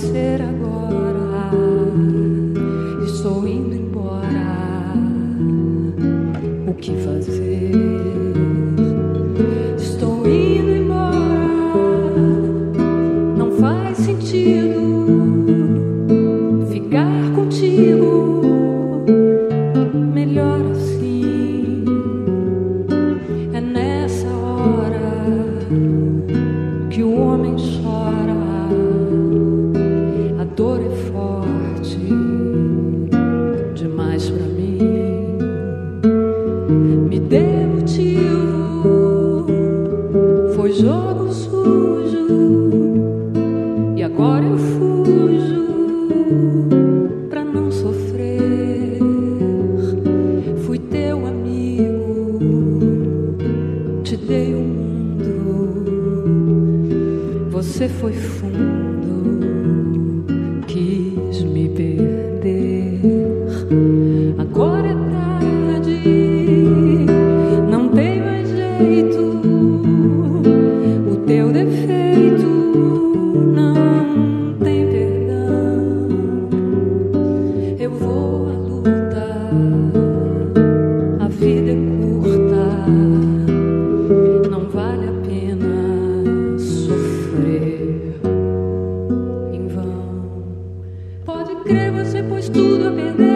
ser agora. Estou indo embora. O que fazer? Estou indo embora. Não faz sentido ficar contigo. Melhor assim. É nessa hora que o homem chora. A dor é forte demais pra mim. Me dê motivo. Foi jogo sujo e agora eu fujo pra não sofrer. Fui teu amigo, te dei o mundo. Você foi fundo, quis me perder. Agora é tarde, não tem mais jeito. O teu defeito não tem perdão. Eu vou à luta, a vida é curta, não vale a pena sofrer em vão. Pode crer, você pôs tudo a perder.